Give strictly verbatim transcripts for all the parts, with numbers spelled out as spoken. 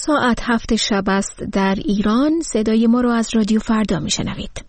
ساعت هفت شب است در ایران. صدای ما رو از رادیو فردا میشنوید.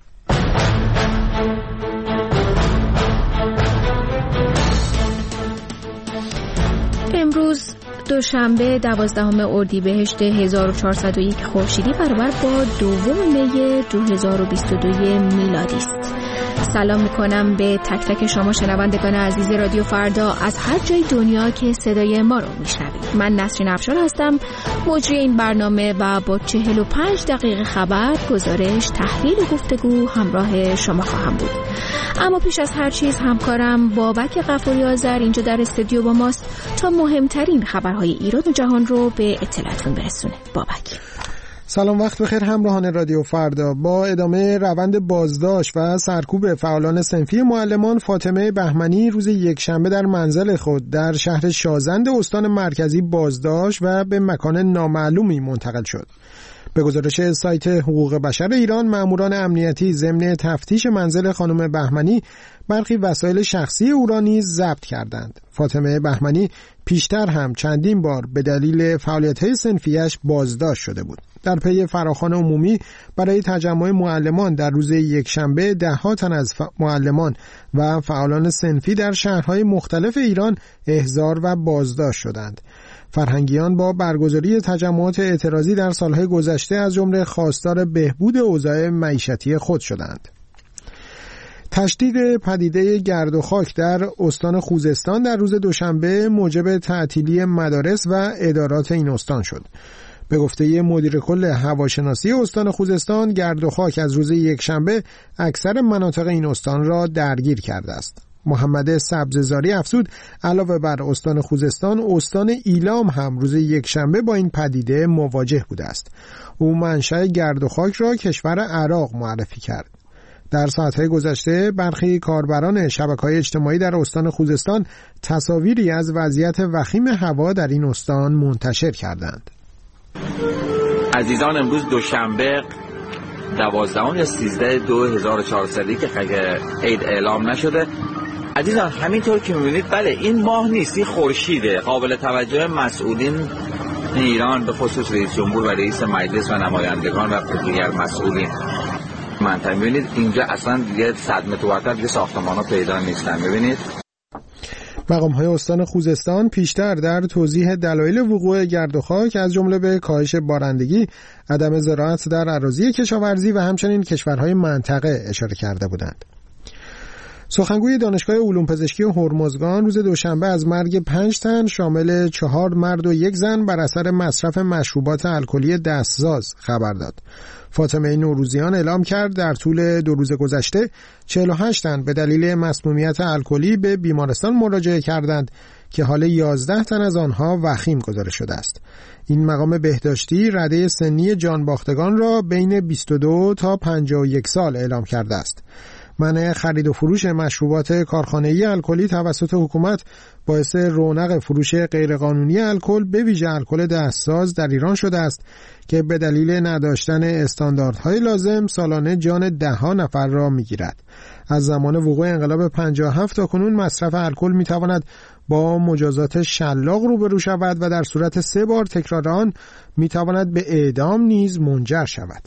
امروز دوشنبه دوازدهم اردیبهشت هزار و چهارصد و یک خورشیدی برابر با دوم می دو هزار و بیست و دو میلادی است. سلام میکنم به تک تک شما شنوندگان عزیز رادیو فردا از هر جای دنیا که صدای ما رو میشنوید. من نسرین افشار هستم، مجری این برنامه و با چهل و پنج دقیقه خبر، گزارش، تحلیل و گفتگو همراه شما خواهم بود. اما پیش از هر چیز همکارم بابک غفوری آذر اینجا در استودیو با ماست تا مهمترین خبرهای ایران و جهان رو به اطلاعتون برسونه. بابک سلام، وقت بخیر همراهان رادیو فردا. با ادامه روند بازداشت و سرکوب فعالان صنفی معلمان، فاطمه بهمنی روز یکشنبه در منزل خود در شهر شازند استان مرکزی بازداشت و به مکان نامعلومی منتقل شد. به گزارش سایت حقوق بشر ایران، ماموران امنیتی ضمن تفتیش منزل خانم بهمنی برخی وسایل شخصی او را نیز ضبط کردند. فاطمه بهمنی پیشتر هم چندین بار به دلیل فعالیت‌های صنفیش بازداشت شده بود. در پی فراخوان عمومی برای تجمع معلمان در روز یکشنبه ده‌ها تن از معلمان و فعالان صنفی در شهرهای مختلف ایران احضار و بازداشت شدند. فرهنگیان با برگزاری تجمعات اعتراضی در سالهای گذشته از جمله خواستار بهبود اوضاع معیشتی خود شدند. تشدید پدیده گرد و خاک در استان خوزستان در روز دوشنبه موجب تعطیلی مدارس و ادارات این استان شد. به گفته مدیر کل هواشناسی استان خوزستان، گرد و خاک از روز یکشنبه اکثر مناطق این استان را درگیر کرده است. محمد سبززاری افزود علاوه بر استان خوزستان، استان ایلام هم روز یکشنبه با این پدیده مواجه بوده است. او منشأ گرد و خاک را کشور عراق معرفی کرد. در ساعتهای گذشته برخی کاربران شبکه‌های اجتماعی در استان خوزستان تصاویری از وضعیت وخیم هوا در این استان منتشر کردند. عزیزان، امروز دوشنبه دوازدهم یا سیزده دو هزار و چهارصد که عید اعلام نشده. عزیزان، همینطور که می‌بینید بله این ماه نیست، این خورشیده. قابل توجه مسئولین ایران به خصوص رئیس جمهور و رئیس مجلس و نمایندگان و دیگر مسئولین منطقه می‌بینید اینجا اصلا دیگه صد متر ورتر دیگه ساختمان‌ها پیدا نیستن. می‌بینید مقام‌های استان خوزستان پیشتر در توضیح دلایل وقوع گرد و خاک از جمله به کاهش بارندگی، عدم زراعت در اراضی کشاورزی و همچنین کشورهای منطقه اشاره کرده بودند. سخنگوی دانشگاه علوم پزشکی هرمزگان روز دوشنبه از مرگ پنج تن شامل چهار مرد و یک زن بر اثر مصرف مشروبات الکلی دستساز خبر داد. فاطمه نوروزیان اعلام کرد در طول دو روز گذشته چهل و هشت تن به دلیل مسمومیت الکلی به بیمارستان مراجعه کردند که حال یازده تن از آنها وخیم گزارش شده است. این مقام بهداشتی رده سنی جانباختگان را بین بیست و دو تا پنجاه و یک سال اعلام کرده است. منع خرید و فروش مشروبات کارخانه‌ای الکلی توسط حکومت باعث رونق فروش غیرقانونی الکل به ویژه الکل دستساز در ایران شده است که به دلیل نداشتن استانداردهای لازم سالانه جان ده‌ها نفر را می‌گیرد. از زمان وقوع انقلاب پنجاه و هفت تا کنون مصرف الکل می‌تواند با مجازات شلاق روبرو شود و در صورت سه بار تکرار آن می‌تواند به اعدام نیز منجر شود.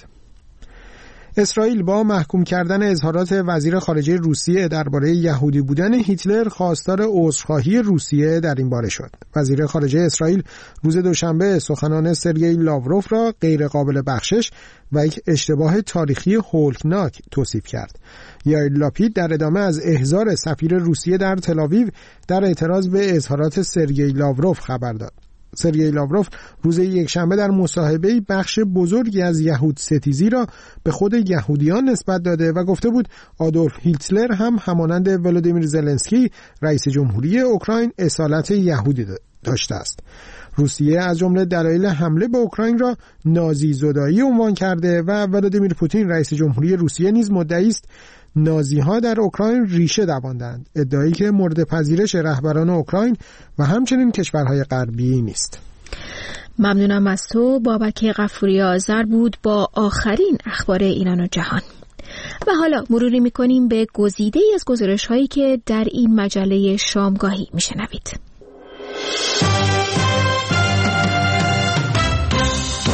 اسرائیل با محکوم کردن اظهارات وزیر خارجه روسیه درباره یهودی بودن هیتلر خواستار عذرخواهی روسیه در این باره شد. وزیر خارجه اسرائیل روز دوشنبه سخنان سرگئی لاوروف را غیر قابل بخشش و یک اشتباه تاریخی هولناک توصیف کرد. یائیر لاپید در ادامه از احضار سفیر روسیه در تل‌آویو در اعتراض به اظهارات سرگئی لاوروف خبر داد. سرگئی لاوروف روز یکشنبه در مصاحبه‌ای بخش بزرگی از یهود ستیزی را به خود یهودیان نسبت داده و گفته بود آدولف هیتلر هم همانند ولودیمیر زلنسکی رئیس جمهوری اوکراین اصالت یهودی داشته است. روسیه از جمله دلایل حمله به اوکراین را نازی زدایی عنوان کرده و ولادیمیر پوتین رئیس جمهوری روسیه نیز مدعی است نازی‌ها در اوکراین ریشه دواندند، ادعایی که مورد پذیرش رهبران اوکراین و همچنین کشورهای غربی نیست. ممنونم از تو. بابک غفوری آذر بود با آخرین اخبار ایران و جهان. و حالا مروری می‌کنیم به گزیده‌ای از گزارش‌هایی که در این مجله شامگاهی می‌شنوید.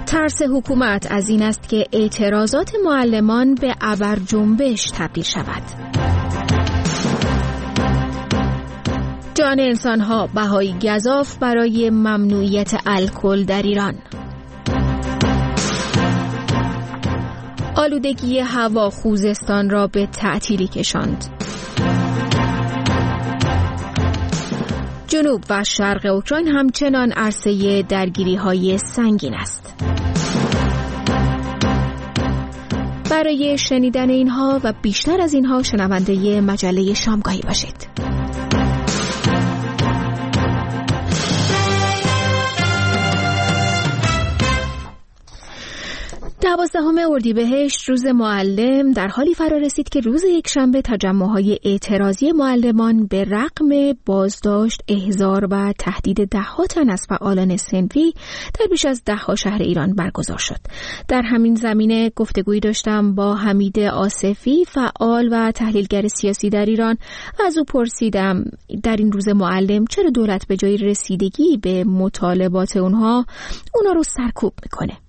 ترس حکومت از این است که اعتراضات معلمان به ابر جنبش تبدیل شود. جان انسان‌ها بهای گزاف برای ممنوعیت الکل در ایران. آلودگی هوا خوزستان را به تعطیلی کشاند. جنوب و شرق اوکراین همچنان عرصه درگیری‌های سنگین است. برای شنیدن اینها و بیشتر از اینها شنونده مجله شامگاهی باشید. دوازدهم اردیبهشت روز معلم در حالی فرا رسید که روز یکشنبه تجمع‌های اعتراضی معلمان به رغم بازداشت، احضار و تهدید ده‌ها تن از فعالان صنفی در بیش از ده‌ها شهر ایران برگزار شد. در همین زمینه گفتگویی داشتم با حمید آصفی، فعال و تحلیلگر سیاسی در ایران. از او پرسیدم در این روز معلم چرا دولت به جای رسیدگی به مطالبات اونها اونا رو سرکوب میکنه.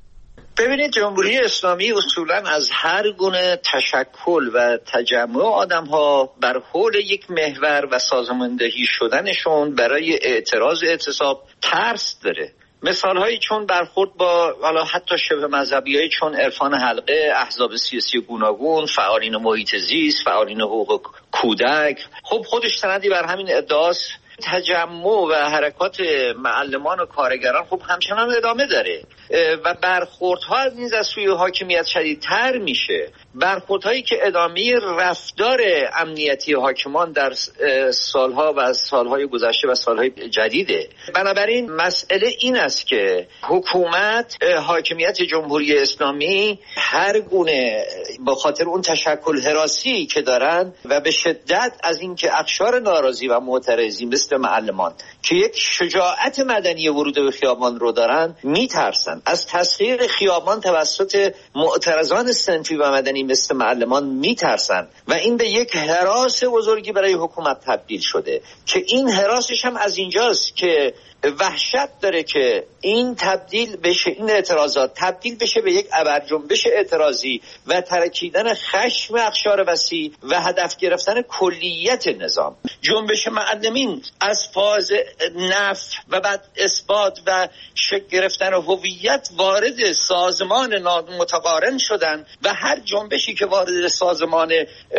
ببینید، جمهوری اسلامی اصولاً از هر گونه تشکل و تجمع آدم‌ها بر حول یک محور و سازماندهی شدنشون برای اعتراض اعتصاب ترس داره. مثال‌هایی چون برخورد با حالا حتی شبه مذهبی‌هایی چون عرفان حلقه، احزاب سیاسی گوناگون، فعالین محیط زیست، فعالین حقوق کودک، خب خودش سندی بر همین ادعاست. تجمع و حرکات معلمان و کارگران خب همچنان ادامه داره و برخوردها از این از سوی حاکمیت شدیدتر میشه. برخوردهایی که ادامه رفتار امنیتی حاکمان در سالها و سالهای گذشته و سالهای جدیده. بنابراین مسئله این است که حکومت، حاکمیت جمهوری اسلامی هر گونه با خاطر اون تشکل حراسی که دارن و به شدت از اینکه اقشار ناراضی و معترضی مثل معلمان که یک شجاعت مدنی ورود به خیابان رو دارن میترسن از تسخیر خیابان توسط معترضان صنفی و مدنی مثل معلمان میترسن و این به یک هراس بزرگی برای حکومت تبدیل شده که این هراسش هم از اینجاست که وحشت داره که این تبدیل بشه، این اعتراضات تبدیل بشه به یک ابرجنبش اعتراضی و ترکیدن خشم اقشار وسیع و هدف گرفتن کلیت نظام. جنبش معلمین از فاز نفی و بعد اثبات و شکل گرفتن هویت وارد سازمان نامتقارن شدن و هر جنبشی که وارد سازمان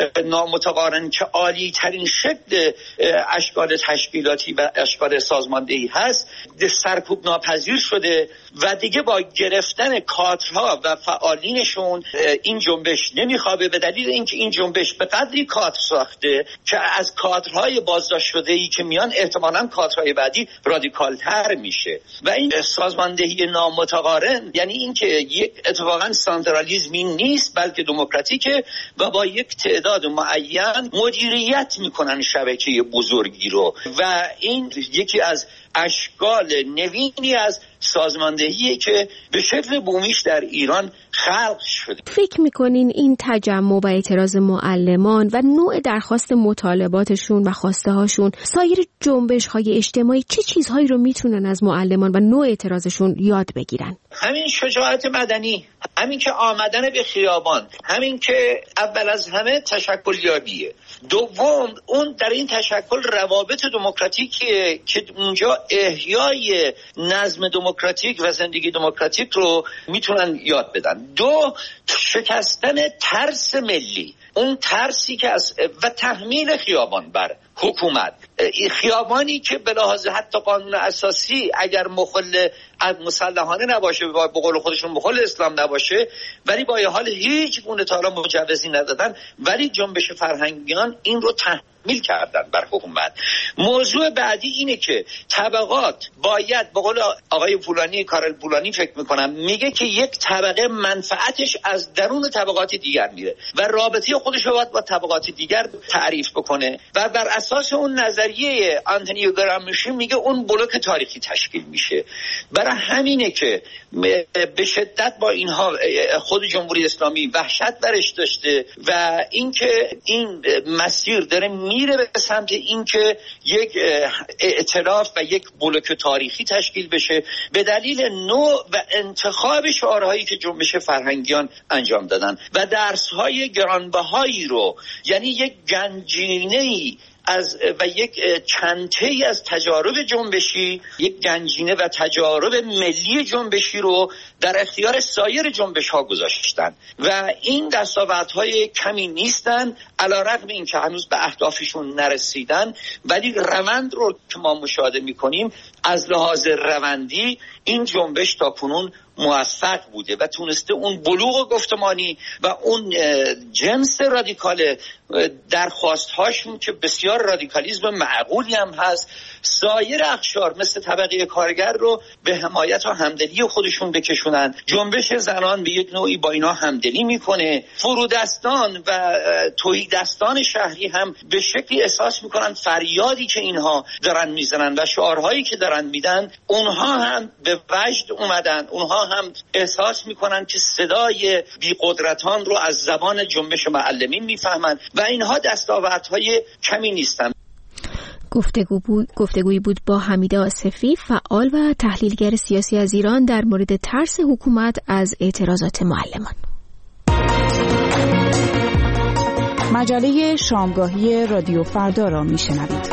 نامتقارن که عالی ترین شکل اشکال تشکیلاتی و اشکال سازماندهی هست سرکوب ناپذیر شده و دیگه با گرفتن کادرها و فعالینشون این جنبش نمیخوابه، به دلیل اینکه این جنبش به قدری کادر ساخته که از کادرهای بازداشت شده‌ای که میان احتمالاً کادرهای بعدی رادیکال‌تر میشه و این سازماندهی نامتقارن یعنی اینکه یک اتفاقاً سنترالیزمی نیست بلکه دموکراتیکه و با یک تعداد معین مدیریت میکنن شبکه بزرگی رو و این یکی از اشکال نوینی از سازماندهیه که به شکل بومیش در ایران خلق شده. فکر میکنین این تجمع و اعتراض معلمان و نوع درخواست مطالباتشون و خواسته هاشون سایر جنبش های اجتماعی چه چیزهایی رو میتونن از معلمان و نوع اعتراضشون یاد بگیرن؟ همین شجاعت مدنی، همین که آمدن به خیابان، همین که اول از همه تشکل یابیه. دوم اون در این تشکل روابط دموکراتیکیه که اونجا احیای نظم دموکراتیک و زندگی دموکراتیک رو میتونن یاد بدن. دو، شکستن ترس ملی، اون ترسی که از و تحمیل خیابان بر حکومت، خیابانی که به لحاظ حتی قانون اساسی اگر مخل مسلحانه نباشه، به قول خودشون مخل اسلام نباشه، ولی با یه حال هیچ گونه تا حالا مجوزی ندادن، ولی جنبش فرهنگیان این رو تحمیل کردن بر حکومت. موضوع بعدی اینه که طبقات باید، به قول آقای فولانی، کارل فولانی فکر میکنم، میگه که یک طبقه منفعتش از درون طبقات دیگر میره و رابطه خودش رو باید با طبقات دیگر تعریف بکنه و بر اساس اون نظریه آنتونیو گرامشی میگه اون بلوک تاریخی تشکیل میشه. برای همینه که به شدت با اینها خود جمهوری اسلامی وحشت برش داشته و اینکه این مسیر داره میره به سمت اینکه یک ائتلاف و یک بلوک تاریخی تشکیل بشه به دلیل نوع و انتخاب شعارهایی که جنبش فرهنگیان انجام دادن و درس‌های گرانبهایی رو، یعنی یک گنجینه‌ای از و یک چنته‌ای از تجارب جنبشی، یک گنجینه و تجارب ملی جنبشی رو در اختیار سایر جنبش‌ها گذاشتن و این دستاوردهای کمی نیستن، علی‌رغم اینکه هنوز به اهدافشون نرسیدن، ولی روند رو که ما مشاهده می‌کنیم از لحاظ روندی این جنبش تا کنون موفق بوده و تونسته اون بلوغ گفتمانی و اون جنس رادیکال درخواست‌هاشون که بسیار رادیکالیسم معقولی هم هست، سایر اقشار مثل طبقه کارگر رو به حمایت و همدلی خودشون بکشونن. جنبش زنان به یک نوعی با اینا همدلی میکنه. فرودستان و تهیدستان شهری هم به شکلی احساس میکنن فریادی که اینها دارن میزنن و شعارهایی که دارن میدن، اونها هم به وجد اومدن، اونها هم احساس میکنن که صدای بی‌قدرتان رو از زبان جنبش معلمین میفهمن و اینها دستاوردهای کمی نیستن. گفتگو بود، گفتگویی بود با حمید آصفی، فعال و تحلیلگر سیاسی از ایران در مورد ترس حکومت از اعتراضات معلمان. مجله شامگاهی رادیو فردا را میشنوید.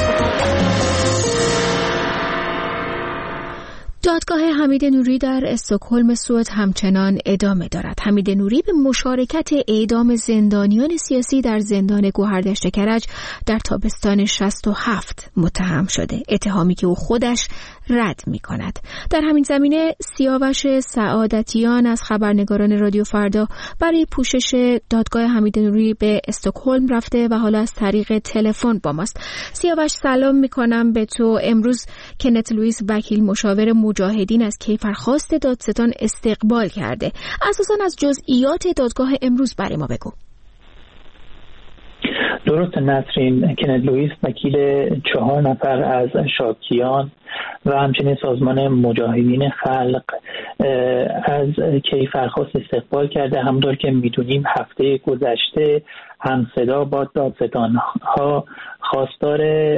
دادگاه حمید نوری در استکهلم سوئد همچنان ادامه دارد. حمید نوری به مشارکت اعدام زندانیان سیاسی در زندان گوهردشت کرج در تابستان شصت و هفت متهم شده، اتهامی که او خودش رد می کند. در همین زمینه سیاوش سعادتیان از خبرنگاران رادیو فردا برای پوشش دادگاه حمید نوری به استکهلم رفته و حالا از طریق تلفن با ماست. سیاوش سلام می کنم به تو. امروز کنت لوئیس وکیل مشاور مجاهدین از کیفرخواست دادستان استقبال کرده. اساساً از جزئیات دادگاه امروز برای ما بگو. درست نسرین، کنت لوئیس وکیل چهار نفر از شاکیان و همچنین سازمان مجاهدین خلق از کیفرخواست استقبال کرده. همونطور که میدونیم هفته گذشته همصدا با دادستان‌ها خواستار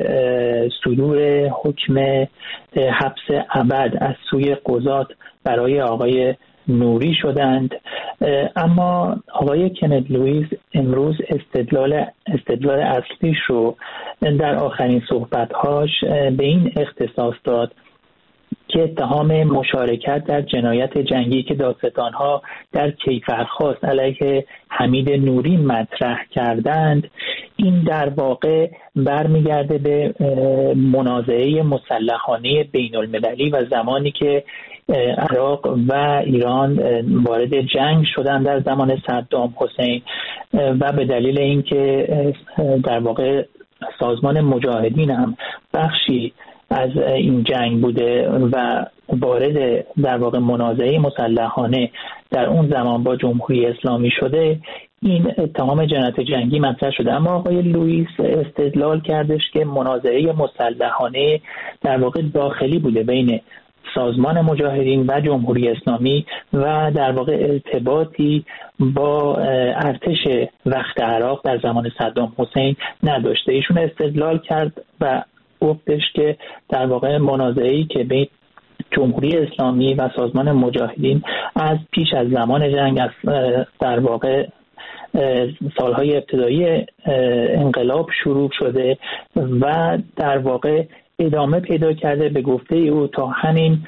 صدور حکم حبس ابد از سوی قضات برای آقای نوری شدند، اما آقای کنت لوئیس امروز استدلال استدلال اصلیش رو در آخرین صحبت‌هاش به این اختصاص داد که اتهام مشارکت در جنایت جنگی که دادستان‌ها در کیفرخواست علیه حمید نوری مطرح کردند، این در واقع برمیگرده به منازعه مسلحانه بین‌المللی و زمانی که عراق و ایران وارد جنگ شدن در زمان صدام حسین و به دلیل اینکه در واقع سازمان مجاهدین هم بخشی از این جنگ بوده و وارد در واقع منازعه مسلحانه در اون زمان با جمهوری اسلامی شده، این اتهام جنایت جنگی مطرح شده. اما آقای لوئیس استدلال کردش که منازعه مسلحانه در واقع داخلی بوده بین سازمان مجاهدین و جمهوری اسلامی و در واقع ارتباطی با ارتش وقت عراق در زمان صدام حسین نداشته. ایشون استدلال کرد و گفتش که در واقع منازعه‌ای که بین جمهوری اسلامی و سازمان مجاهدین از پیش از زمان جنگ، از در واقع سالهای ابتدایی انقلاب شروع شده و در واقع ادامه پیدا کرده به گفته او تا همین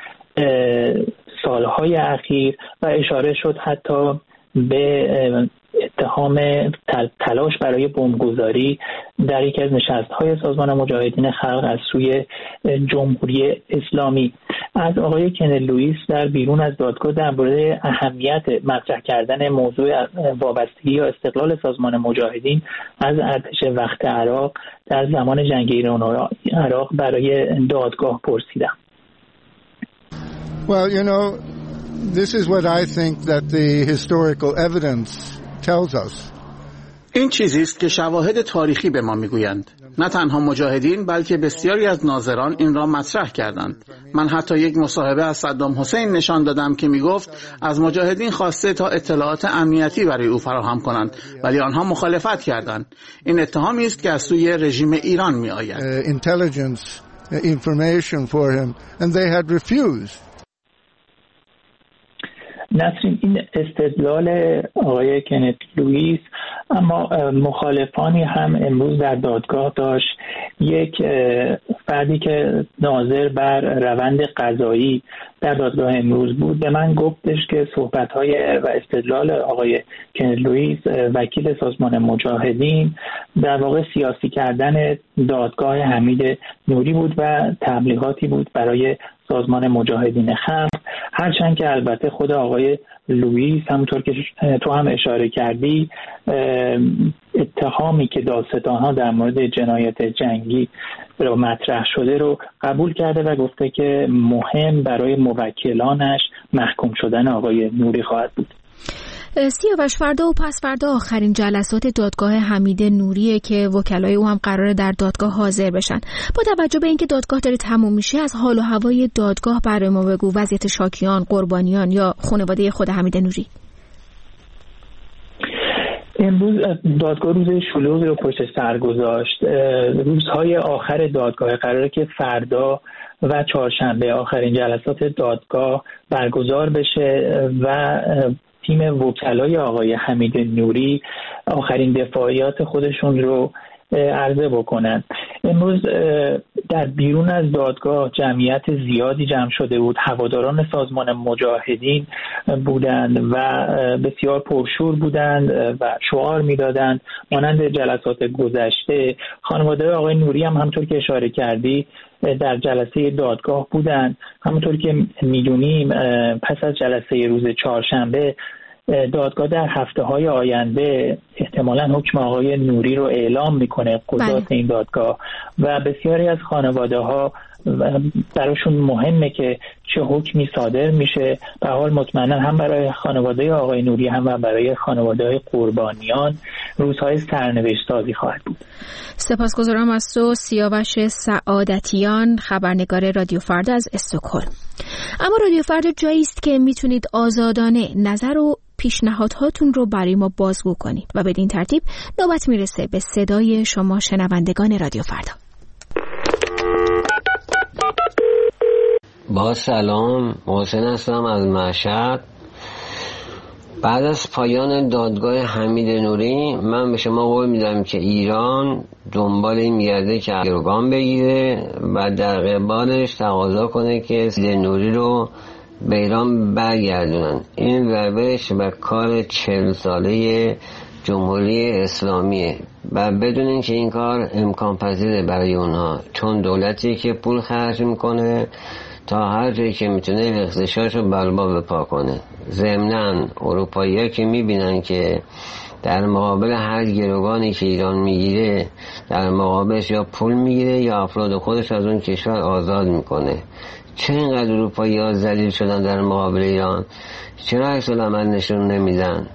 سالهای اخیر و اشاره شد حتی به اتهام تلاش برای بمبگذاری در یکی از نشست‌های سازمان مجاهدین خلق از سوی جمهوری اسلامی. از آقای کنت لوئیس در بیرون از دادگاه در مورد اهمیت مطرح کردن موضوع وابستگی یا استقلال سازمان مجاهدین از ارتش وقت عراق در زمان جنگ ایران و عراق برای دادگاه پرسیدم. Well, you know, this is what I think that the historical evidence tells us. این چیزی است که شواهد تاریخی به ما میگویند. نه تنها مجاهدین بلکه بسیاری از ناظران این را مطرح کردند. من حتی یک مصاحبه از صدام حسین نشان دادم که میگفت از مجاهدین خواسته تا اطلاعات امنیتی برای او فراهم کنند، ولی آنها مخالفت کردند. این اتهامی است که از سوی رژیم ایران میآید. intelligence information for him and they had refused. نسرین، این استدلال آقای کنت لوئیس اما مخالفانی هم امروز در دادگاه داشت. یک فردی که ناظر بر روند قضایی در دادگاه امروز بود به من گفتش که صحبت‌های و استدلال آقای کنت لوئیس وکیل سازمان مجاهدین در واقع سیاسی کردن دادگاه حمید نوری بود و تبلیغاتی بود برای سازمان مجاهدین خلق، هرچند که البته خود آقای لوئیس همونطور که تو هم اشاره کردی اتهامی که دادستان‌ها در مورد جنایت جنگی رو مطرح شده رو قبول کرده و گفته که مهم برای موکلانش محکوم شدن آقای نوری خواهد بود. سیاوش، فردا و پس فردا آخرین جلسات دادگاه حمید نوریه که وکلای او هم قراره در دادگاه حاضر بشن. با توجه به اینکه دادگاه داره تموم میشه، از حال و هوای دادگاه برای ما بگو، وضعیت شاکیان، قربانیان یا خانواده خود حمید نوری. امروز دادگاه روز شلوغی رو پشت سر گذاشت. روزهای آخر دادگاه قراره که فردا و چهارشنبه آخرین جلسات دادگاه برگزار بشه و تیم وکلای آقای حمید نوری آخرین دفاعیات خودشون رو عرضه بکنن. امروز در بیرون از دادگاه جمعیت زیادی جمع شده بود. هواداران سازمان مجاهدین بودند و بسیار پرشور بودند و شعار میدادند مانند جلسات گذشته. خانواده آقای نوری هم همونطور که اشاره کردی در جلسه دادگاه بودند. همونطور که میدونیم پس از جلسه روز چهارشنبه دادگاه در هفته های آینده احتمالاً حکم آقای نوری رو اعلام میکنه قضات این دادگاه و بسیاری از خانواده ها براشون مهمه که چه حکمی صادر میشه. به حال مطمئنا هم برای خانواده آقای نوری هم و برای خانواده های قربانیان روزهای سرنوشت سازی خواهد بود. سپاسگزارم از تو سیاوش سعادتیان، خبرنگار رادیو فردا از استکهلم. اما رادیو فردا جایی است که میتونید آزادانه نظر و پیشنهادهاتون رو برای ما بازگو کنید و بدین ترتیب نوبت میرسه به صدای شما شنوندگان رادیو فردا. با سلام، محسن هستم از مشهد. بعد از پایان دادگاه حمید نوری من به شما قول میدم که ایران دنبال این میگرده که گروگان بگیره و در قبالش تقاضا کنه که حمید نوری رو به ایران برگردونن. این روش و کار چهل ساله جمهوری اسلامیه و بدونین که این کار امکان پذیره برای اونها، چون دولتی که پول خرج میکنه تا هر جایی که میتونه اقتصادشو بلبا بپا کنه. ضمناً اروپایی‌ها که میبینن که در مقابل هر گروگانی که ایران میگیره در مقابلش یا پول میگیره یا افراد خودش از اون کشور آزاد میکنه. چه اینقدر اروپایی‌ها ذلیل شدن در مقابل ایران؟ چرا عکس العمل نشون نمیدن؟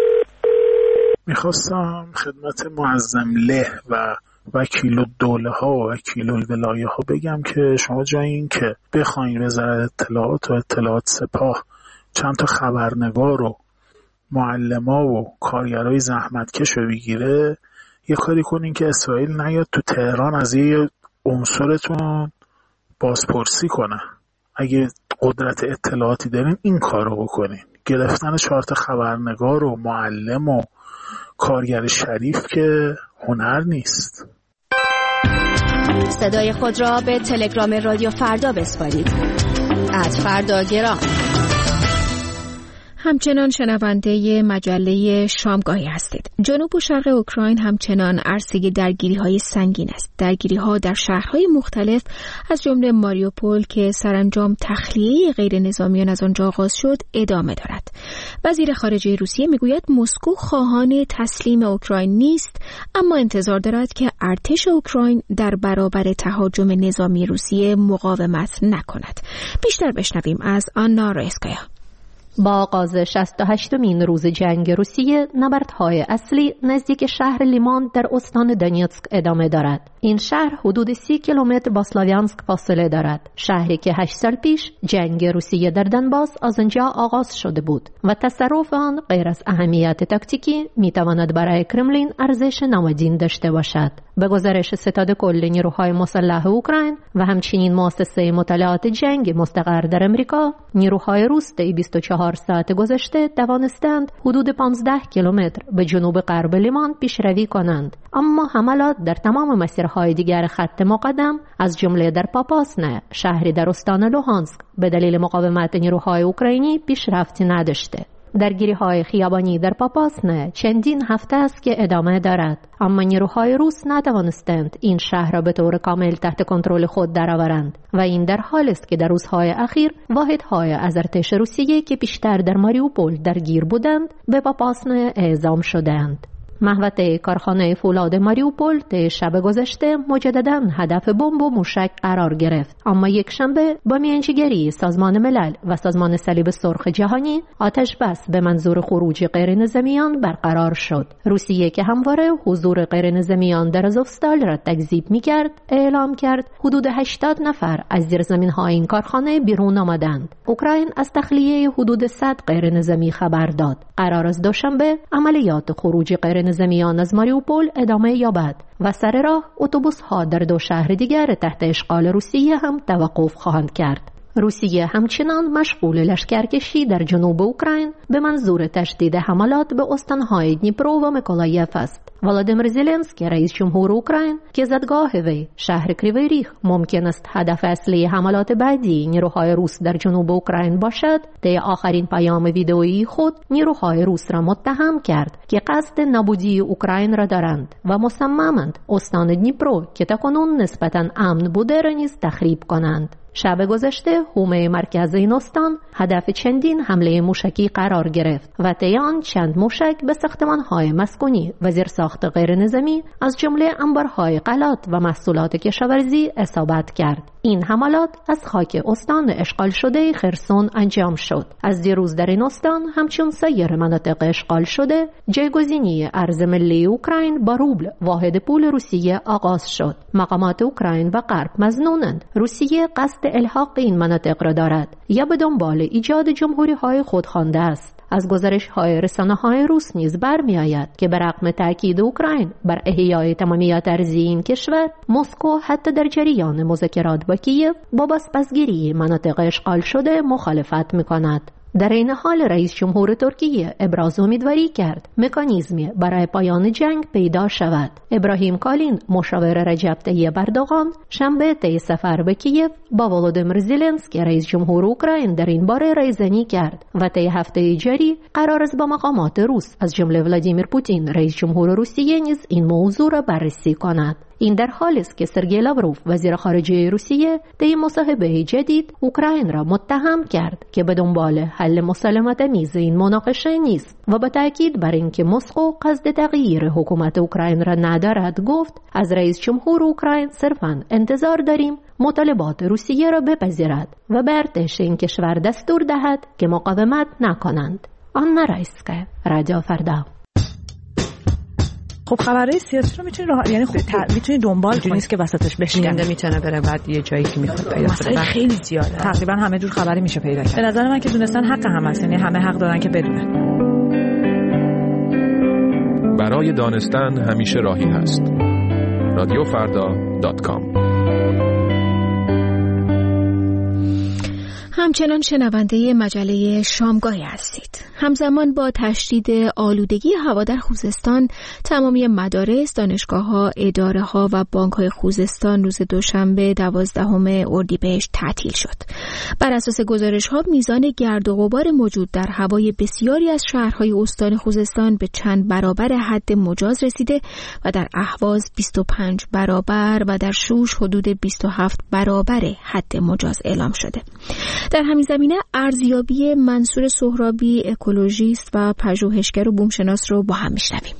میخواستم خدمت معظم له و وکیل الدوله ها و وکیل الولایه ها بگم که شما جای این که بخواین وزارت اطلاعات و اطلاعات سپاه چند تا خبرنگار و معلما و کارگرای زحمتکش رو بگیره، یه کاری کنین که اسرائیل نیاد تو تهران از یه عنصرتون بازپرسی کنه. اگه قدرت اطلاعاتی دارین این کار رو بکنین. گرفتن چهار تا خبرنگار و معلم و کارگر شریف که هنر نیست. صدای خود را به تلگرام رادیو فردا بسپارید. ات فردا گرام. همچنان شنونده مجله شامگاهی هستید. جنوب و شرق اوکراین همچنان عرصه درگیری‌های سنگین است. درگیری‌ها در شهرهای مختلف از جمله ماریوپول که سرانجام تخلیه غیر نظامیان از آنجا آغاز شد ادامه دارد. وزیر خارجه روسیه میگوید مسکو خواهان تسلیم اوکراین نیست، اما انتظار دارد که ارتش اوکراین در برابر تهاجم نظامی روسیه مقاومت نکند. بیشتر بشنویم از آنا رایسکایا. با آغاز شصت و هشتمین روز جنگ روسیه، نبردهای اصلی نزدیک شهر لیمان در استان دونیتسک ادامه دارد. این شهر حدود سی کیلومتر با سلاویانسک فاصله دارد، شهری که هشت سال پیش جنگ روسیه در دنباس از آنجا آغاز شده بود و تصرف آن غیر از اهمیت تاکتیکی میتواند برای کرملین ارزش نمادین داشته باشد. به گزارش ستاد کل نیروهای مسلح اوکراین و همچنین مؤسسه مطالعات جنگ مستقر در امریکا، نیروهای روس طی بیست و چهار ساعت گذشته توانستند حدود پانزده کیلومتر به جنوب غرب لیمان پیشروی کنند، اما حملات در تمام مسیرهای دیگر خط مقدم از جمله در پاپاسنه، شهری در استان لوهانسک، به دلیل مقاومت نیروهای اوکراینی پیشرفتی نداشته. درگیری‌های خیابانی در پاپاسنه چندین هفته است که ادامه دارد، اما نیروهای روس نتوانستند این شهر را به طور کامل تحت کنترل خود درآورند و این در حالی است که در روزهای اخیر واحدهای از ارتش روسیه که بیشتر در ماریوپول درگیر بودند به پاپاسنه اعزام شدند. محوطه کارخانه فولاد ماریوپول طی شب گذشته مجدداً هدف بمب و موشک قرار گرفت، اما یک شنبه با میانجیگری سازمان ملل و سازمان صلیب سرخ جهانی آتش بس به منظور خروج غیرنظامیان برقرار شد. روسیه که همواره حضور غیرنظامیان در آزوفستال را تکذیب می‌کرد، اعلام کرد حدود هشتاد نفر از زیرزمین‌های این کارخانه بیرون آمدند. اوکراین از تخلیه حدود صد غیرنظامی خبر داد. قرار است دوشنبه عملیات خروج غیر نظامیان از ماریوپول ادامه یابد و سر راه اتوبوس‌ها در دو شهر دیگر تحت اشغال روسیه هم توقف خواهند کرد. روسیه همچنان مشغول لشکرکشی در جنوب اوکراین به منظور تشدید حملات به استان‌های دنیپرو و میکولایف است. ولادیمیر زلنسکی رئیس جمهور اوکراین که زدگاه وی شهر کریوی ریخ ممکن است هدف اصلی حملات بعدی نیروهای روس در جنوب اوکراین باشد، طی آخرین پیام ویدئویی خود نیروهای روس را متهم کرد که قصد نابودی اوکراین را دارند و مصممند استان دنیپرو که تاکنون نسبتاً امن بوده را نیز تخریب کنند. شب گذشته حومه مرکز این استان هدف چندین حمله موشکی قرار گرفت و طی آن چند موشک به ساختمان‌های مسکونی و زیرساخت غیر نظامی از جمله انبارهای غلات و محصولات کشاورزی اصابت کرد. این حملات از خاک استان اشغال شده خرسون انجام شد. از دیروز در این استان همچون سایر مناطق اشغال شده جایگزینی ارز ملی اوکراین با روبل واحد پول روسیه آغاز شد. مقامات اوکراین و غرب مظنونند رروسیه قصد الحاق این مناطق را دارد یا به دنبال ایجاد جمهوری‌های خودخوانده است. از گزارش‌های رسانه‌های روس نیز برمی‌آید که به رغم تأکید اوکراین بر احیای تمامیت ارضی این کشور، مسکو حتی در جریان مذاکرات با کیف با بازپسگیری مناطق اشغال شده مخالفت می‌کند. در این حال رئیس جمهور ترکیه ابراز امیدواری کرد مکانیزمی برای پایان جنگ پیدا شود. ابراهیم کالین مشاور رجب طیب اردوغان شنبه طی سفر به کیف با ولادیمیر زلنسکی رئیس جمهور اوکراین در این باره رایزنی کرد و طی هفته جاری قرار است با مقامات روس از جمله ولادیمیر پوتین رئیس جمهور روسیه نیز این موضوع را بررسی کند. این در حالی است که سرگئی لاوروف وزیر خارجه روسیه طی مصاحبه جدید اوکراین را متهم کرد که به دنبال حل مسالمت‌آمیز این مناقشه نیست و با تاکید بر اینکه مسکو قصد تغییر حکومت اوکراین را ندارد گفت از رئیس جمهور اوکراین صرفاً انتظار داریم مطالبات روسیه را بپذیرد و به ارتش این کشور دستور دهد که مقاومت نکنند. آنا رایسکا، رادیو فردا. خب خبرهای سیاسی رو میتونی راه یعنی خب میتونی دنبال کنی، نیست که وسطش بشکنه، میتونه بره بعد یه جایی که میخواد پیدا کنه. خیلی زیاده، تقریبا همه جور خبری میشه پیدا کرد. به نظر من که دونستن حق هم هست، یعنی همه حق دارن که بدونن. برای دانستن همیشه راهی هست. رادیو فردا دات کام. همچنان شنونده مجله شامگاهی هستید. همزمان با تشدید آلودگی هوا در خوزستان، تمامی مدارس، دانشگاه‌ها، اداره‌ها و بانک‌های خوزستان روز دوشنبه دوازدهم اردیبهشت تعطیل شد. بر اساس گزارش‌ها میزان گرد و غبار موجود در هوای بسیاری از شهرهای استان خوزستان به چند برابر حد مجاز رسیده و در اهواز بیست و پنج برابر و در شوش حدود بیست و هفت برابر حد مجاز اعلام شده. در همین زمینه ارزیابی منصور سهرابی، اکولوژیست و پژوهشگر و بومشناس رو با هم میشنویم.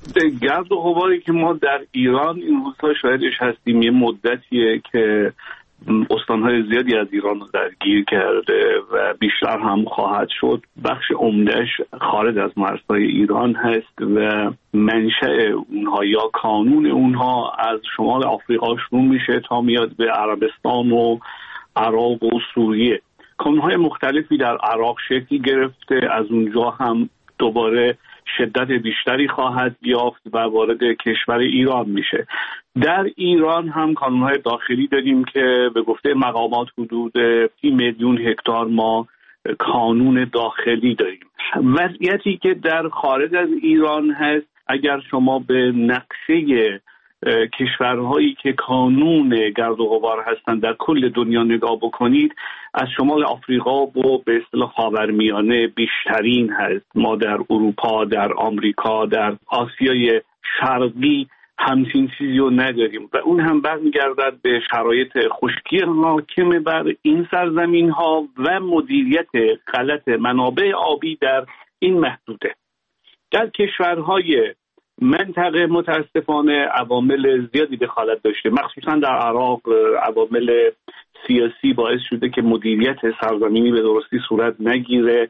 گرد و غباری که ما در ایران این روزها شاهدش هستیم یه مدتیه که استانهای زیادی از ایران رو درگیر کرده و بیشتر هم خواهد شد. بخش عمدهش خارج از مرزهای ایران هست و منشأ اونها یا کانون اونها از شمال آفریقا شروع میشه تا میاد به عربستان و عراق و سوریه. کانونهای مختلفی در عراق شکل گرفته، از اونجا هم دوباره شدت بیشتری خواهد یافت و وارد کشور ایران میشه. در ایران هم کانونهای داخلی داریم که به گفته مقامات حدود سی میلیون هکتار ما کانون داخلی داریم. وضعیتی که در خارج از ایران هست، اگر شما به نقشه کشورهایی که کانون گرد و غبار هستند در کل دنیا نگاه بکنید، از شمال آفریقا و به اصطلاح خاورمیانه بیشترین هست. ما در اروپا، در آمریکا، در آسیای شرقی همچین چیزی رو نداریم و اون هم برمیگردد به شرایط خشکی حاکم بر این سرزمین ها و مدیریت غلط منابع آبی در این محدوده. در کشورهای منطقه متاسفانه عوامل زیادی دخالت داشته، مخصوصا در عراق عوامل سیاسی باعث شده که مدیریت سرزمینی به درستی صورت نگیره.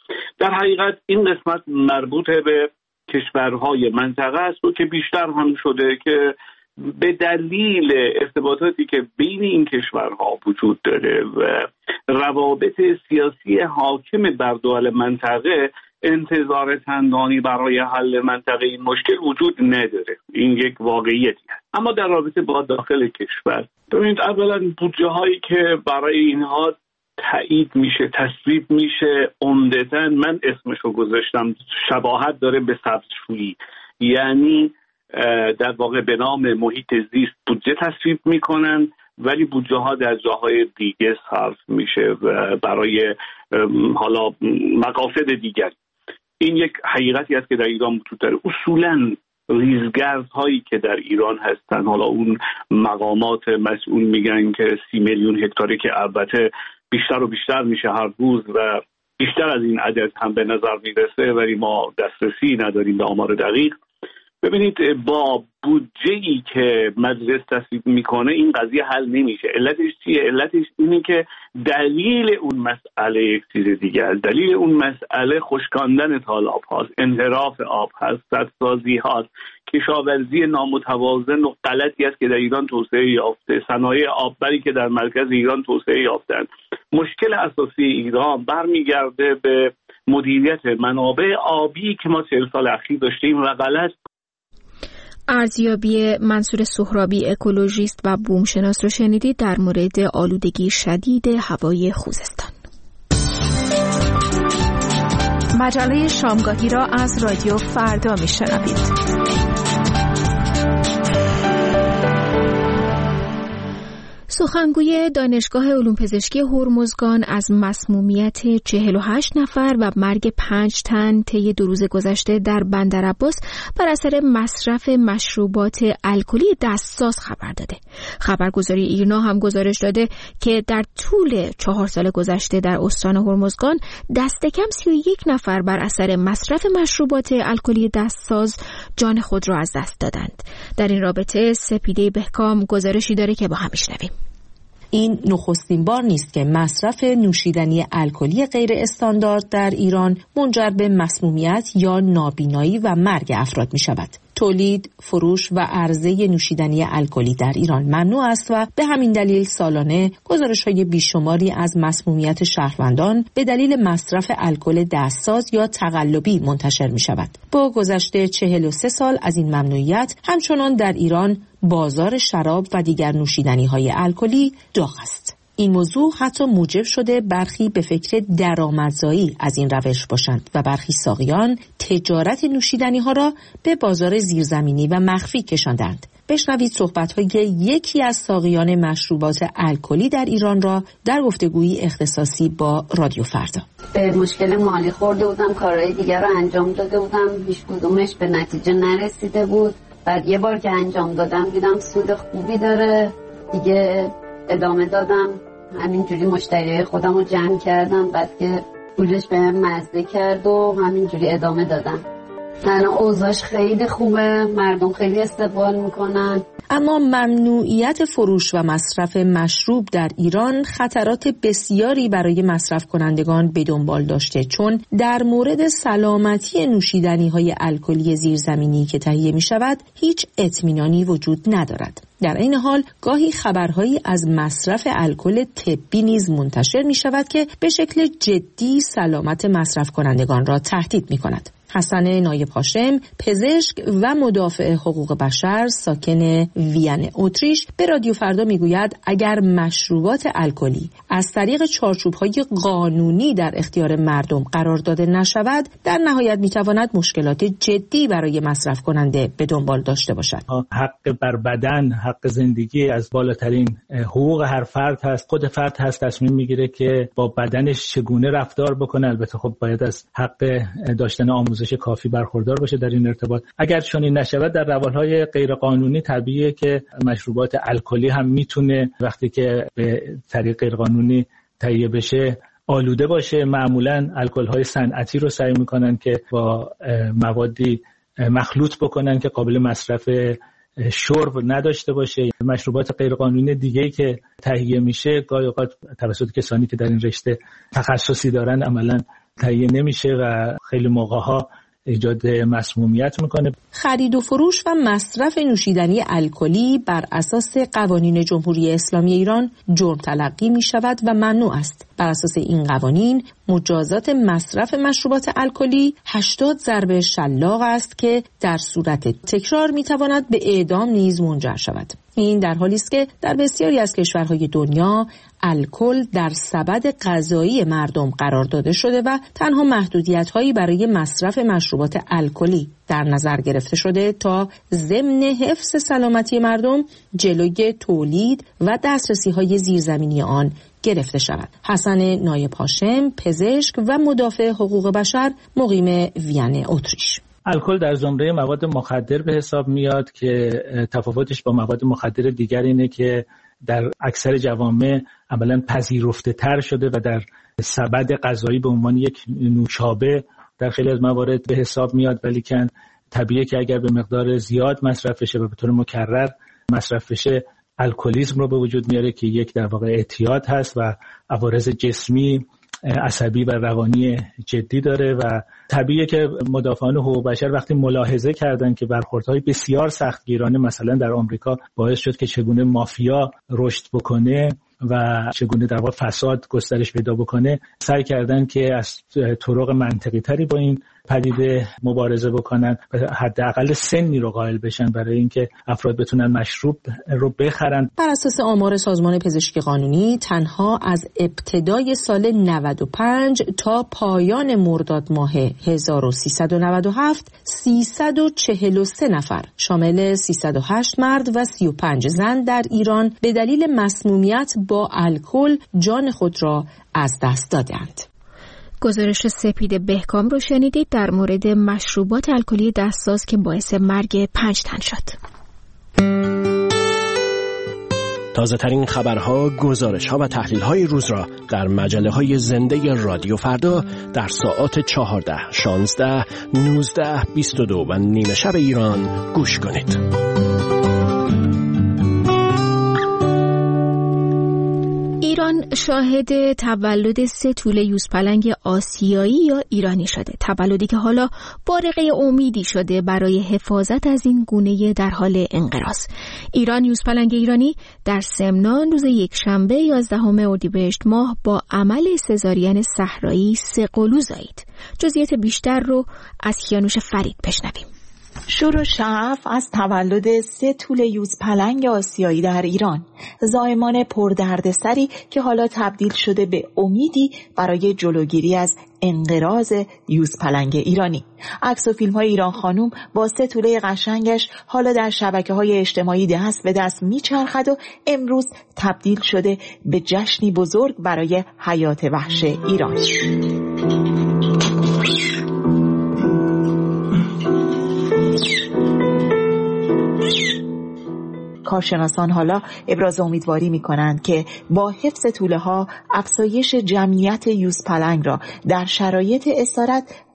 در حقیقت این قسمت مربوط به کشورهای منطقه است و که بیشتر هم شده که به دلیل ارتباطاتی که بین این کشورها وجود داره و روابط سیاسی حاکم بر دول منطقه، انتظار چندانی برای حل منطقه این مشکل وجود نداره. این یک واقعیتی است. اما در رابطه با داخل کشور، ببینید اولا بودجه هایی که برای اینها تایید میشه، تصویب میشه، عمدتاً من اسمشو گذاشتم شباهت داره به سبزشویی، یعنی در واقع به نام محیط زیست بودجه تصویب میکنن ولی بودجه ها در جاهای دیگه صرف میشه و برای حالا مقاصد دیگر. این یک حقیقتی است که در ایران وجود داره. اصولاً ریزگردهایی که در ایران هستن، حالا اون مقامات مسئول میگن که سی میلیون هکتاری که البته بیشتر و بیشتر میشه هر روز و بیشتر از این عدد هم به نظر میرسه ولی ما دسترسی نداریم به آمار دقیق. ببینید با بودجه‌ای که مجلس تصویب میکنه این قضیه حل نمیشه. علتش چیه؟ علتش اینه که دلیل اون مسئله یک چیز دیگه است. دلیل اون مسئله خشکاندن تالاب هاست، انحراف آب هست، سدسازی هاست، کشاورزی نامتوازن و غلطی است که در ایران توسعه یافته، صنایع آببری که در مرکز ایران توسعه یافتند. مشکل اساسی ایران برمیگرده به مدیریت منابع آبی که ما چهل سال اخیر داشتیم و غلط. ارزیابی منصور سهرابی اکولوژیست و بومشناس رو شنیدید در مورد آلودگی شدید هوای خوزستان. مجله شامگاهی را از رادیو فردا میشنوید. سخنگوی دانشگاه علوم پزشکی هرمزگان از مسمومیت چهل و هشت نفر و مرگ پنج تن طی دو روز گذشته در بندرعباس بر اثر مصرف مشروبات الکلی دستساز خبر داده. خبرگزاری ایرنا هم گزارش داده که در طول چهار سال گذشته در استان هرمزگان دست کم سی و یک نفر بر اثر مصرف مشروبات الکلی دستساز جان خود را از دست دادند. در این رابطه سپیده بهکام گزارشی داره که با هم میشنویم. این نخستین بار نیست که مصرف نوشیدنی الکلی غیر استاندارد در ایران منجر به مسمومیت یا نابینایی و مرگ افراد می شود. تولید، فروش و عرضه نوشیدنی الکلی در ایران ممنوع است و به همین دلیل سالانه گزارش‌های بیشماری از مسمومیت شهروندان به دلیل مصرف الکل دستساز یا تقلبی منتشر می شود. با گذشت چهل و سه سال از این ممنوعیت، همچنان در ایران بازار شراب و دیگر نوشیدنی‌های الکلی داغ است. این موضوع حتی موجب شده برخی به فکر درآمدزایی از این روش باشند و برخی ساقیان تجارت نوشیدنی‌ها را به بازار زیرزمینی و مخفی کشاندند. بشنوید صحبت‌های یکی از ساقیان مشروبات الکلی در ایران را در گفتگویی اختصاصی با رادیو فردا. به مشکل مالی خورده بودم، کارهای دیگر رو انجام داده بودم، هیچ کدومش به نتیجه نرسیده بود. بعد یه بار که انجام دادم دیدم سود خوبی داره، دیگه ادامه دادم. همینجوری مشتری خودم رو جمع کردم، بعد که پولش به هم مزده کرد و همینجوری ادامه دادم. الان اوضاعش خیلی خوبه، مردم خیلی استقبال میکنن. اما ممنوعیت فروش و مصرف مشروب در ایران خطرات بسیاری برای مصرف کنندگان به دنبال داشته، چون در مورد سلامتی نوشیدنی‌های الکلی زیرزمینی که تهیه می‌شود هیچ اطمینانی وجود ندارد. در این حال گاهی خبرهایی از مصرف الکل طبی نیز منتشر می‌شود که به شکل جدی سلامت مصرف کنندگان را تهدید می‌کند. حسن نایب هاشم، پزشک و مدافع حقوق بشر ساکن وین اتریش، به رادیو فردا میگوید اگر مشروبات الکلی از طریق چارچوب‌های قانونی در اختیار مردم قرار داده نشود، در نهایت میتواند مشکلات جدی برای مصرف کننده به دنبال داشته باشد. حق بر بدن، حق زندگی از بالاترین حقوق هر فرد هست. خود فرد هست تصمیم میگیره که با بدنش چگونه رفتار بکنه. البته خب باید از حق داشتن آموزش کافی برخوردار باشه در این ارتباط. اگر چنین نشود در روالهای غیرقانونی طبیعیه که مشروبات الکلی هم میتونه وقتی که به طریق غیرقانونی تهیه بشه آلوده باشه. معمولاً الکل‌های صنعتی رو سعی میکنن که با موادی مخلوط بکنن که قابل مصرف شرب نداشته باشه. مشروبات غیرقانونی دیگه‌ای که تهیه میشه گاهی اوقات توسط کسانی که در این رشته تخصصی دارن عملاً تهیه نمیشه و خیلی موقع‌ها ایجاد مسمومیت میکنه. خرید و فروش و مصرف نوشیدنی الکلی بر اساس قوانین جمهوری اسلامی ایران جرم تلقی می شود و ممنوع است. بر اساس این قوانین مجازات مصرف مشروبات الکلی هشتاد ضرب شلاق است که در صورت تکرار می تواند به اعدام نیز منجر شود. این در حالی است که در بسیاری از کشورهای دنیا الکل در سبد غذایی مردم قرار داده شده و تنها محدودیت‌هایی برای مصرف مشروبات الکلی در نظر گرفته شده تا ضمن حفظ سلامتی مردم جلوی تولید و دسترسی‌های زیرزمینی آن گرفته شود. حسن نایب هاشم، پزشک و مدافع حقوق بشر، مقیم وین اتریش. الکل در زمره مواد مخدر به حساب میاد که تفاوتش با مواد مخدر دیگر اینه که در اکثر جوامع عملاً پذیرفته تر شده و در سبد غذایی به عنوان یک نوشابه در خیلی از موارد به حساب میاد، ولیکن طبیعیه که اگر به مقدار زیاد مصرف بشه و به طور مکرر مصرف بشه الکلیسم رو به وجود میاره که یک در واقع اعتیاد هست و عوارض جسمی، عصبی و روانی جدی داره و طبیعیه که مدافعان حقوق بشر وقتی ملاحظه کردن که برخوردهای بسیار سختگیرانه مثلا در آمریکا باعث شد که چگونه مافیا رشد بکنه و چگونه در واقع فساد گسترش پیدا بکنه، سعی کردن که از طرق منطقی تری با این پدیده مبارزه بکنن و حداقل سنی رو قائل بشن برای اینکه افراد بتونن مشروب رو بخرن. بر اساس آمار سازمان پزشکی قانونی تنها از ابتدای سال نود و پنج تا پایان مرداد ماه هزار و سیصد و نود و هفت سیصد و چهل و سه نفر شامل سیصد و هشت مرد و سی و پنج زن در ایران به دلیل مسمومیت با الکل جان خود را از دست دادند. گزارش سپید بهکام رو شنیدید در مورد مشروبات الکلی دستساز که باعث مرگ پنج تن شد. تازه ترین خبرها، گزارش‌ها و تحلیل‌های روز را در مجله‌های زنده رادیو فردا در ساعات چهارده، شانزده، نوزده، بیست و دو و نیمه شب ایران گوش کنید. ایران شاهد تولد سه توله یوزپلنگ آسیایی یا ایرانی شده. تولدی که حالا بارقه امیدی شده برای حفاظت از این گونه در حال انقراض. ایران یوزپلنگ ایرانی در سمنان روز یکشنبه یازدهم اردیبهشت ماه با عمل سزارین صحرایی سه قلو زایید. جزئیات بیشتر رو از کیانوش فرید بشنویم. شور و شعف از تولد سه توله یوزپلنگ آسیایی در ایران، زایمان پردردسری که حالا تبدیل شده به امیدی برای جلوگیری از انقراض یوزپلنگ ایرانی. عکس و فیلم های ایران خانوم با سه توله قشنگش حالا در شبکه های اجتماعی دست به دست میچرخد و امروز تبدیل شده به جشنی بزرگ برای حیات وحش ایران. کارشناسان حالا ابراز امیدواری می کنند که با حفظ توله ها افزایش جمعیت یوزپلنگ را در شرایط اسارت و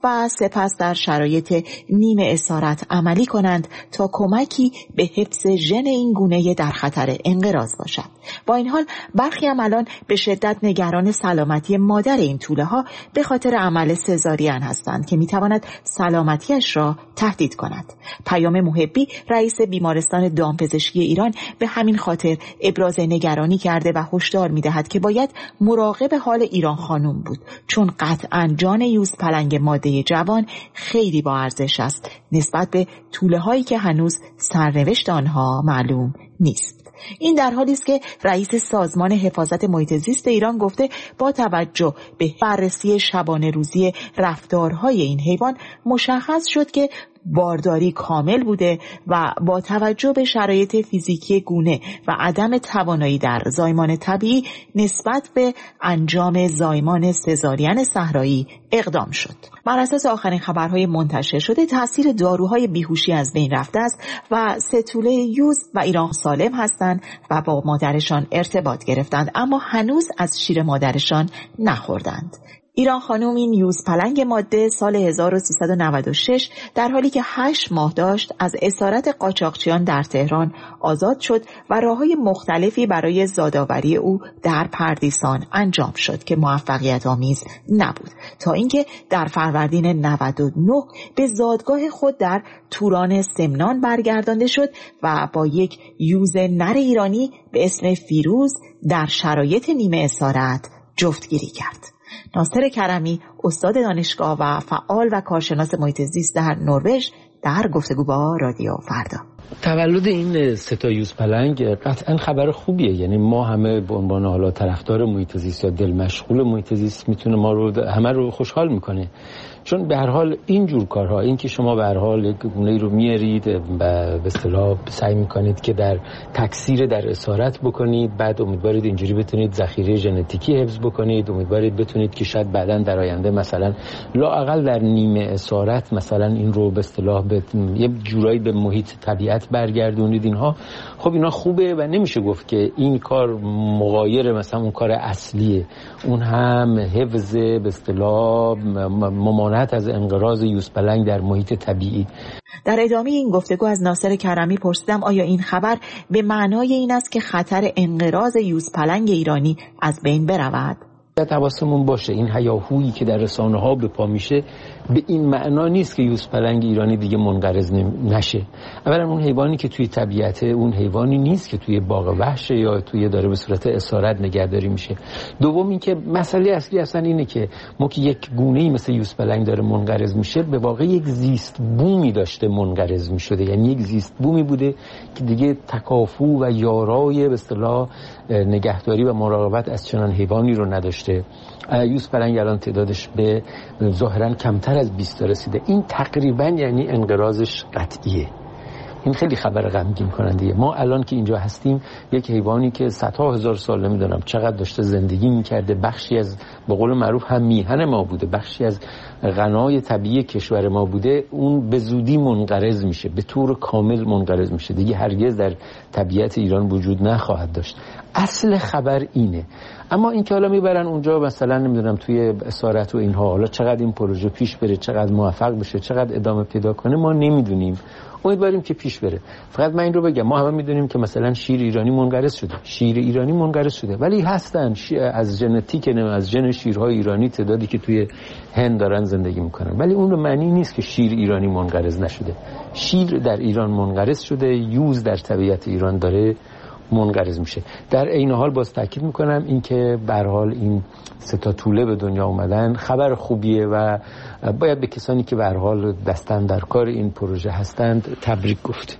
و سپس در شرایط نیمه اسارت عملی کنند تا کمکی به حفظ ژن این گونه در خطر انقراض باشد. با این حال برخی هم الان به شدت نگران سلامتی مادر این توله ها به خاطر عمل سزارین هستند که میتواند سلامتیش را تهدید کند. پیام محبی رئیس بیمارستان دامپزشکی ایران به همین خاطر ابراز نگرانی کرده و هشدار میدهد که باید مراقب حال ایران خانم بود، چون قطعاً جان یوز پلنگ ماده جوان خیلی با ارزش است نسبت به توله هایی که هنوز سرنوشت آنها معلوم نیست. این در حالی است که رئیس سازمان حفاظت محیط زیست ایران گفته با توجه به بررسی شبانه روزی رفتارهای این حیوان مشخص شد که بارداری کامل بوده و با توجه به شرایط فیزیکی گونه و عدم توانایی در زایمان طبیعی نسبت به انجام زایمان سزارین صحرایی اقدام شد. بر اساس آخرین خبرهای منتشر شده تاثیر داروهای بیهوشی از بین رفته است و سه توله یوز و ایران سالم هستند و با مادرشان ارتباط گرفتند، اما هنوز از شیر مادرشان نخوردند. ایران خانوم این یوز پلنگ ماده سال هزار و سیصد و نود و شش در حالی که هشت ماه داشت از اسارت قاچاقچیان در تهران آزاد شد و راههای مختلفی برای زادآوری او در پردیسان انجام شد که موفقیت آمیز نبود تا اینکه در فروردین نود و نه به زادگاه خود در توران سمنان برگردانده شد و با یک یوز نر ایرانی به اسم فیروز در شرایط نیمه اسارت جفتگیری کرد. ناصر کرمی، استاد دانشگاه و فعال و کارشناس محیط زیست در نروژ، در گفتگو با رادیو فردا. تولد این سه تا یوز پلنگ قطعا خبر خوبیه، یعنی ما همه به عنوان حالا طرفدار محیط زیست یا دل مشغول محیط زیست میتونه ما رو همه رو خوشحال میکنه، چون به هر حال این جور کارها، این که شما به هر حال یک گونه‌ای رو میارید و به اصطلاح سعی میکنید که در تکثیر در اسارت بکنید، بعد امیدوارید اینجوری بتونید ذخیره ژنتیکی حفظ بکنید، امیدوارید بتونید که شاید بعداً در آینده مثلا لااقل در نیمه اسارت مثلا این رو به اصطلاح به یه جورایی به محیط طبیعت برگردونید. اینها خب اینا خوبه و نمیشه گفت که این کار مغایر مثلا اون کار اصلیه، اون هم حفظ به اصطلاح ممانعت از انقراض یوز پلنگ در محیط طبیعی. در ادامه این گفتگو از ناصر کرمی پرسیدم آیا این خبر به معنای این است که خطر انقراض یوز پلنگ ایرانی از بین برود؟ حواسمون باشه این هیاهویی که در رسانه ها به پا میشه به این معنا نیست که یوز پلنگ ایرانی دیگه منقرض نشه. اولا اون حیوانی که توی طبیعت اون حیوانی نیست که توی باغ وحش یا توی داره به صورت اسارت نگهداری میشه. دوم این که مسئله اصلی اصلا اینه که ما که یک گونه‌ای مثل یوز پلنگ داره منقرض میشه، به واقع یک زیست بومی داشته منقرض میشده، یعنی یک زیست بومی بوده که دیگه تکافو و یارای به اصطلاح نگهداری و مراقبت از چنان حیوانی رو نداشته. یوز پلنگ الان تعدادش به ظاهرا کمتر از بیست رسیده. این تقریبا یعنی انقراضش قطعیه. این خیلی خبر غمگین کننده. ما الان که اینجا هستیم یک حیوانی که صدها هزار سال نمیدونم چقدر داشته زندگی میکرده، بخشی از به قول معروف هم میهن ما بوده، بخشی از غنای طبیعی کشور ما بوده، اون به زودی منقرض میشه، به طور کامل منقرض میشه، دیگه هرگز در طبیعت ایران وجود نخواهد داشت. اصل خبر اینه. اما این که حالا میبرن اونجا مثلا نمیدونم توی اسارت و اینها، حالا چقدر این پروژه پیش بره، چقدر موفق بشه، چقدر ادامه پیدا کنه ما نمیدونیم. امیدواریم که پیش بره. فقط من این رو بگم، ما همه میدونیم که مثلا شیر ایرانی منقرض شده، شیر ایرانی منقرض شده، ولی هستن از ژنتیک نه از ژن شیرهای ایرانی تعدادی که توی هند دارن زندگی میکنن، ولی اون رو معنی نیست که شیر ایرانی منقرض نشده. شیر در ایران منقرض شده، یوز در طبیعت ایران داره منقرض میشه. در عین حال باز تاکید میکنم این که به هر حال این سه تا توله به دنیا اومدن خبر خوبیه و باید به کسانی که به هر حال دستن در کار این پروژه هستند تبریک گفت.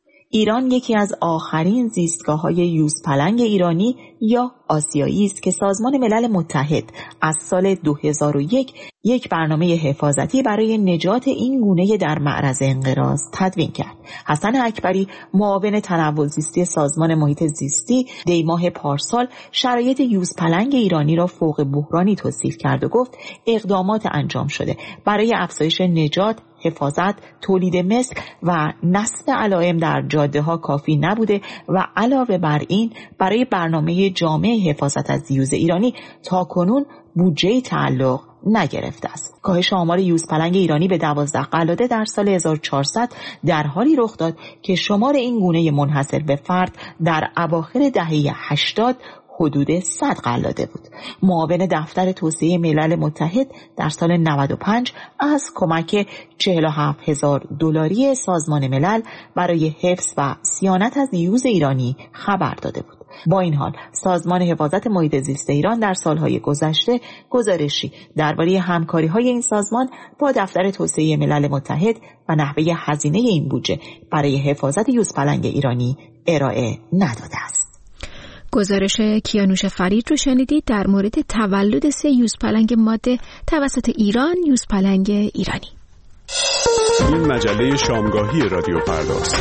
ایران یکی از آخرین زیستگاه‌های یوز پلنگ ایرانی یا آسیایی است که سازمان ملل متحد از سال دو هزار و یک یک برنامه حفاظتی برای نجات این گونه در معرض انقراض تدوین کرد. حسن اکبری، معاون تنوع زیستی سازمان محیط زیستی، دی ماه پارسال شرایط یوز پلنگ ایرانی را فوق بحرانی توصیف کرد و گفت اقدامات انجام شده برای افزایش نجات، حفاظت، تولید مثل و نسل علائم در جاده ها کافی نبوده و علاوه بر این برای برنامه جامع حفاظت از یوز ایرانی تاکنون بودجه تعلق نگرفته است. کاهش آمار یوز پلنگ ایرانی به دوازده قلاده در سال هزار و چهارصد در حالی رخ داد که شمار این گونه منحصر به فرد در اواخر دهه هشتاد حدود صد قلاده بود. معاون دفتر توسعه ملل متحد در سال نود و پنج از کمک چهل و هفت هزار دلاری سازمان ملل برای حفظ و صیانت از یوز ایرانی خبر داده بود. با این حال سازمان حفاظت محیط زیست ایران در سالهای گذشته گزارشی درباره همکاری‌های این سازمان با دفتر توسعه ملل متحد و نحوه هزینه این بودجه برای حفاظت یوز پلنگ ایرانی ارائه نداده است. گزارش کیانوش فرید رو شنیدید در مورد تولد سه یوزپلنگ ماده توسط ایران، یوزپلنگ ایرانی. این مجله شامگاهی رادیو فرداست.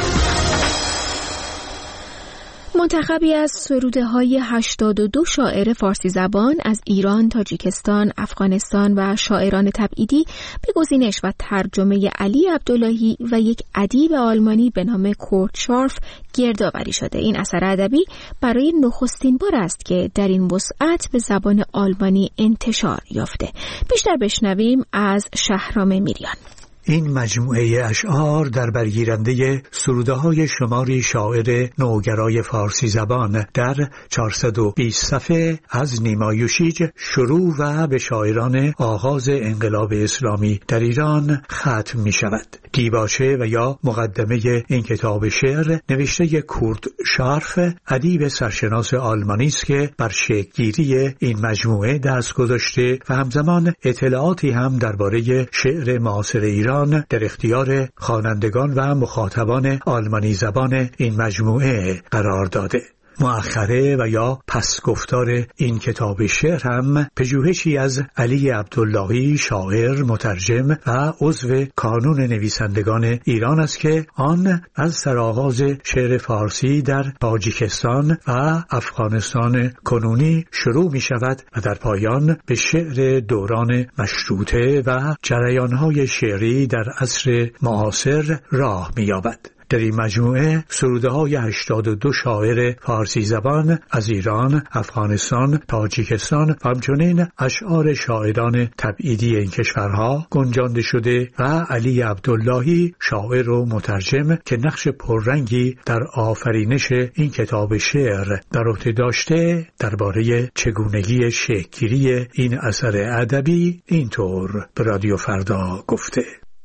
منتخبی از سروده های هشتاد و دو شاعر فارسی زبان از ایران، تاجیکستان، افغانستان و شاعران تبعیدی به گزینش و ترجمه علی عبداللهی و یک ادیب آلمانی به نام کورت شارف گردآوری شده. این اثر ادبی برای نخستین بار است که در این وسعت به زبان آلمانی انتشار یافته. بیشتر بشنویم از شهرام میریان. این مجموعه اشعار در برگیرنده سروده‌های شماری شاعر نوگرای فارسی زبان در چهارصد و بیست صفحه از نیما یوشیج شروع و به شاعران آغاز انقلاب اسلامی در ایران ختم می شود. دیباچه و یا مقدمه این کتاب شعر نوشته کورت شارف، ادیب سرشناس آلمانی است که بر شکل‌گیری این مجموعه دست گذاشته و همزمان اطلاعاتی هم درباره شعر معاصر ایران در اختیار خوانندگان و مخاطبان آلمانی زبان این مجموعه قرار داده. مؤخره و یا پس گفتار این کتاب شعر هم پژوهشی از علی عبداللهی، شاعر، مترجم و عضو کانون نویسندگان ایران است که آن از سرآغاز شعر فارسی در تاجیکستان و افغانستان کنونی شروع می شود و در پایان به شعر دوران مشروطه و جریانهای شعری در عصر معاصر راه می یابد. در این مجموعه سروده‌های هشتاد و دو شاعر فارسی زبان از ایران، افغانستان، تاجیکستان و همچنین اشعار شاعران تبعیدی این کشورها گنجانده شده و علی عبداللهی، شاعر و مترجم که نقش پررنگی در آفرینش این کتاب شعر در عهده داشته، درباره چگونگی شکل‌گیری این اثر ادبی اینطور به رادیو فردا گفته: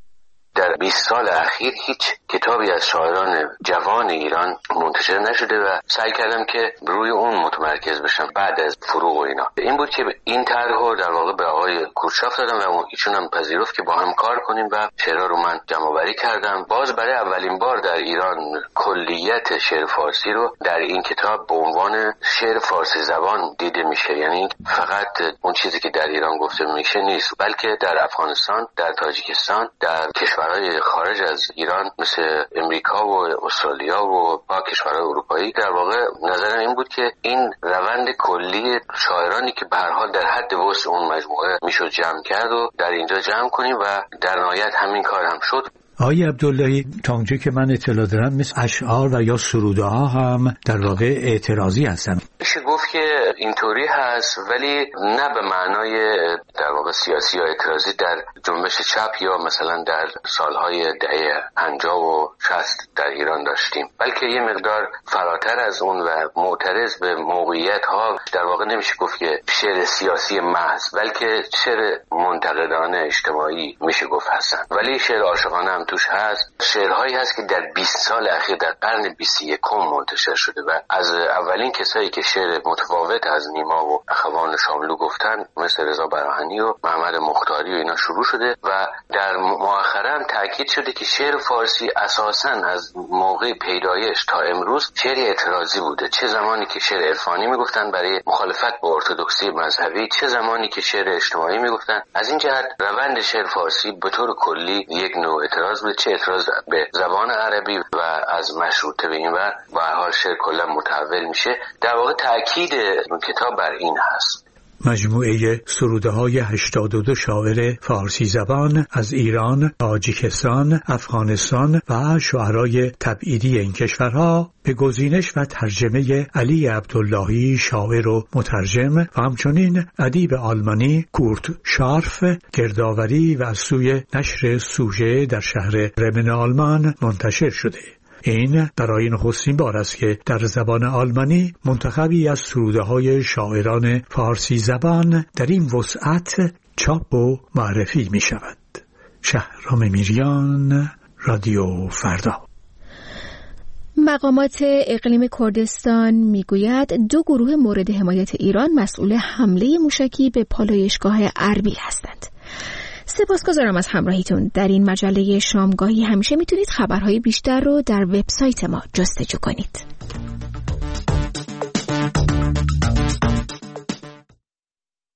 در بیست سال اخیر هیچ کتابی از شاعران جوان ایران منتشر نشده و سعی کردم که روی اون متمرکز بشم بعد از فروغ و اینا. این بود که این طرح رو در واقع به آقای کورشاف دادم و ایشون هم پذیرفت که با هم کار کنیم و شعرها رو من جمع‌آوری کردم. باز برای اولین بار در ایران کلیت شعر فارسی رو در این کتاب به عنوان شعر فارسی زبان دیده میشه، یعنی فقط اون چیزی که در ایران گفته میشه نیست، بلکه در افغانستان، در تاجیکستان، در کشورهای خارج از ایران مثل امریکا و استرالیا و با کشورهای اروپایی، در واقع نظرم این بود که این روند کلی شاعرانی که به هر حال در حد وسع اون مجموعه میشد جمع کرد و در اینجا جمع کنیم و در نهایت همین کار هم شد. آقای عبداللهی، تا اونجا که من اطلاع دارم مثل اشعار و یا سروده ها هم در واقع اعتراضی هستن. میشه گفت که اینطوری هست، ولی نه به معنای در واقع سیاسی یا اعتراضی در جنبش چپ یا مثلا در سالهای دهه پنجاه و شصت در ایران داشتیم، بلکه یه مقدار فراتر از اون و معترض به موقعیت ها. در واقع نمیشه گفت که شعر سیاسی محض، بلکه شعر منتقدانه اجتماعی میشه گفت هستن، ولی شعر عاشقانه هم توش هست. شعرهایی هست که در بیست سال اخیر در قرن بیست و یکم منتشر شده و از اولین کسایی که شعر متفاوت از نیما و اخوان شاملو گفتن مثل رضا براهنی و محمد مختاری و اینا شروع شده و در مؤخرا تاکید شده که شعر فارسی اساساً از موقع پیدایش تا امروز شعر اعتراضی بوده، چه زمانی که شعر عرفانی میگفتن برای مخالفت با ارتدوکسی مذهبی، چه زمانی که شعر اجتماعی میگفتن. از این جهت روند شعر فارسی به طور کلی یک نوع اعتراض به چه اعتراض به زبان عربی و از مشروطه به این ور با هر حال شعر کلا متحول میشه. در واقع تاکید کتاب بر این هست. مجموعه سروده‌های هشتاد و دو شاعر فارسی زبان از ایران، تاجیکستان، افغانستان و شاعرای تبعیدی این کشورها به گزینش و ترجمه علی عبداللهی شاعر و مترجم و همچنین ادیب آلمانی کورت شارف گردآوری و از سوی نشر سوژه در شهر برمن آلمان منتشر شده. این برای نخستین بار است که در زبان آلمانی منتخبی از سروده‌های شاعران فارسی زبان در این وسعت چاپ و معرفی می شود. شهرام میریان، رادیو فردا. مقامات اقلیم کردستان میگوید دو گروه مورد حمایت ایران مسئول حمله موشکی به پالایشگاه اربیل هستند. سپاسگزارم از همراهیتون. در این مجله شامگاهی همیشه میتونید خبرهای بیشتر رو در وبسایت ما جستجو کنید.